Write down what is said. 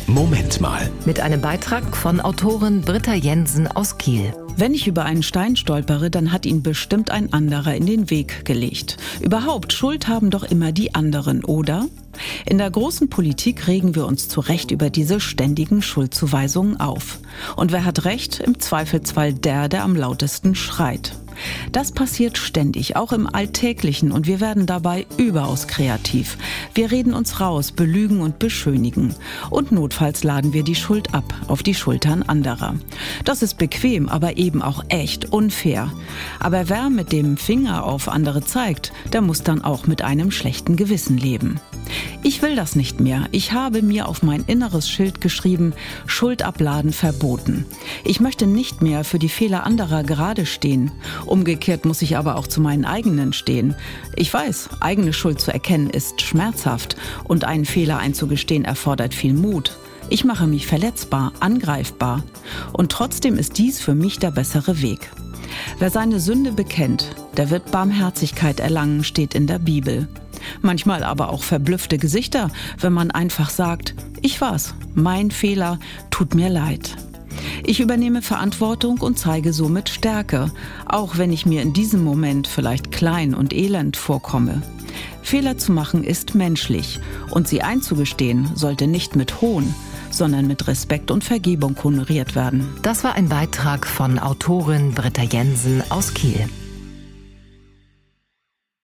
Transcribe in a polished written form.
Moment mal. Mit einem Beitrag von Autorin Britta Jensen aus Kiel. Wenn ich über einen Stein stolpere, dann hat ihn bestimmt ein anderer in den Weg gelegt. Überhaupt, Schuld haben doch immer die anderen, oder? In der großen Politik regen wir uns zu Recht über diese ständigen Schuldzuweisungen auf. Und wer hat recht? Im Zweifelsfall der am lautesten schreit. Das passiert ständig, auch im Alltäglichen, und wir werden dabei überaus kreativ. Wir reden uns raus, belügen und beschönigen. Und notfalls laden wir die Schuld ab, auf die Schultern anderer. Das ist bequem, aber eben auch echt unfair. Aber wer mit dem Finger auf andere zeigt, der muss dann auch mit einem schlechten Gewissen leben. Ich will das nicht mehr. Ich habe mir auf mein inneres Schild geschrieben, Schuld abladen verboten. Ich möchte nicht mehr für die Fehler anderer gerade stehen. Umgekehrt muss ich aber auch zu meinen eigenen stehen. Ich weiß, eigene Schuld zu erkennen ist schmerzhaft und einen Fehler einzugestehen erfordert viel Mut. Ich mache mich verletzbar, angreifbar. Und trotzdem ist dies für mich der bessere Weg. Wer seine Sünde bekennt, der wird Barmherzigkeit erlangen, steht in der Bibel. Manchmal aber auch verblüffte Gesichter, wenn man einfach sagt, ich war's, mein Fehler, tut mir leid. Ich übernehme Verantwortung und zeige somit Stärke, auch wenn ich mir in diesem Moment vielleicht klein und elend vorkomme. Fehler zu machen ist menschlich und sie einzugestehen sollte nicht mit Hohn, sondern mit Respekt und Vergebung honoriert werden. Das war ein Beitrag von Autorin Britta Jensen aus Kiel.